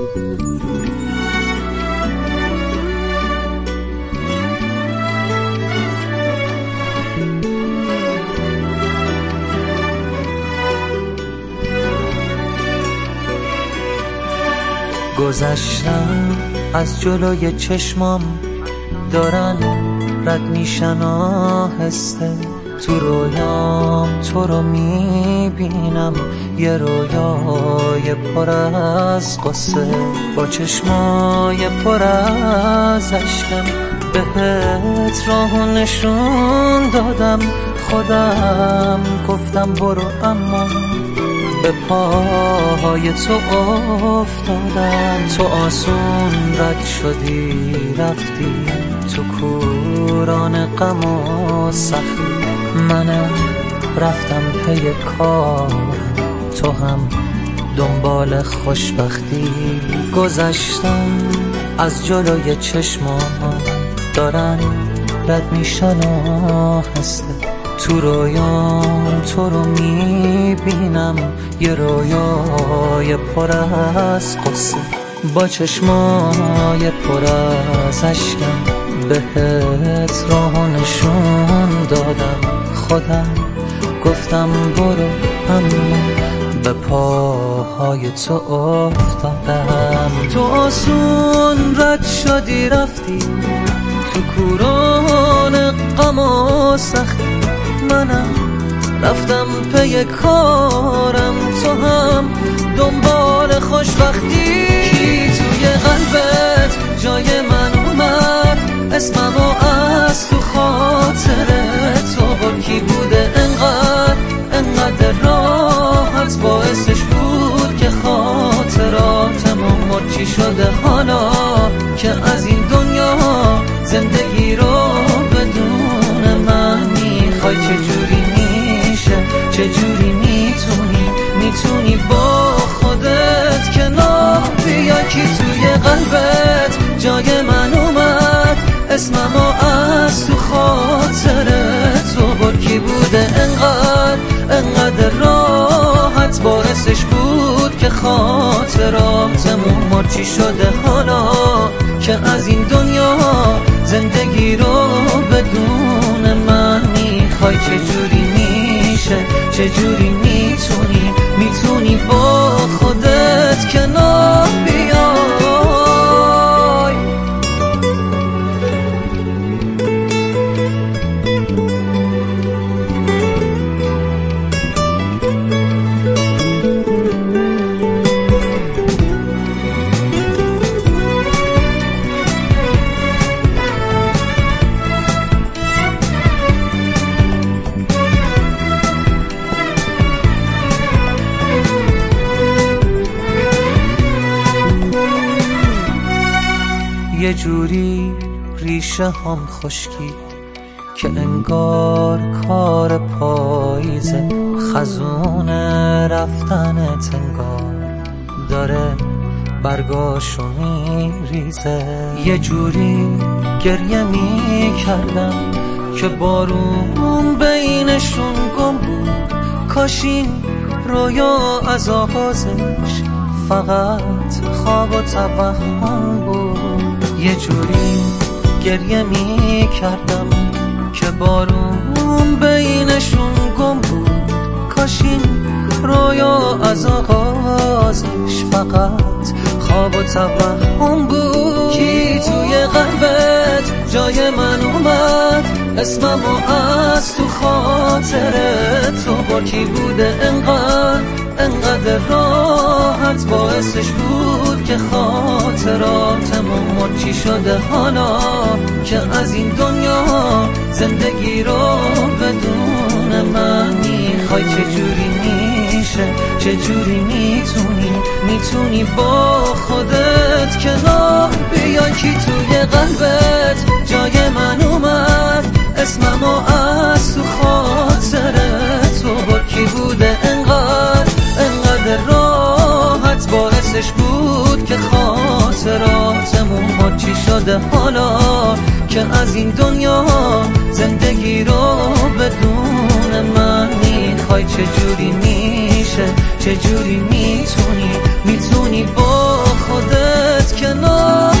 گذشتم از جلوی چشمام، دارن رد میشن آهسته. تو رویام تو رو میبینم، یه رویای پر از قصه. با چشمای پر از اشکم بهت راهو نشون دادم. خودم گفتم برو، اما به پاهای تو افتادم. تو آسون رد شدی رفتی تو کوران غم و سختی. منم رفتم پی کارم، تو هم دنبال خوشبختی. گذشتم از جلوی چشمام، دارن رد میشن آهسته. تو رویام تو رو میبینم، یه رویای پر از قصه. با چشمای پر از اشکم بهت راهو نشون دادم. خودم گفتم برو، اما به پاهای تو افتادم. تو آسون رد شدی رفتی تو کوران غم و سختی. منم رفتم پی کارم، تو هم دنبال خوشبختی. کی توی قلبت جای من اومد، اسممو از تو خاطره تو برد. کی بوده انقدر راحت، باعثش بود که خاطراتمو مرد. چی شده حالا که از این دنیا زندگی رو بدون من میخوای؟ چجوری میشه، چجوری میتونی با خودت کنار بیای؟ کی توی قلبت جای من اومد، اسممو از تو خاطره تو برد. کی بوده انقدر راحت، باعثش بود که خاطراتمون مرد. چی شده حالا که از این دنیا زندگی رو بدون من میخوای؟ چجوری میشه، چجوری میتونی با خودت کنار بیای؟ یه جوری ریشه هم خشکی که انگار کار پاییزه. خزون رفتنت انگار داره برگاشو میریزه. یه جوری گریه میکردم که بارون بینشون گم بود. کاش این رویا از آغازش فقط خواب و توهم بود. یه جوری گریه میکردم که بارون بینشون گم بود. کاش این رویا از آغازش فقط خواب و توهم بود. کی توی قلبت جای من اومد، اسممو از تو خاطره تو برد. کی بوده انقدر راحت، باعثش بود که خاطراتمون مرد. چی شده حالا که از این دنیا زندگی رو بدون من میخوای؟ چجوری میشه، چجوری میتونی با خودت کنار بیای؟ کی توی قلبت جای من اومد، اسممو از تو خاطره تو برد. کی بوده انقدر راحت، باعثش بود که خاطراتمون مرد. چی شده حالا که از این دنیا زندگی رو بدون من میخوای؟ چجوری میشه، چجوری میتونی با خودت از کنار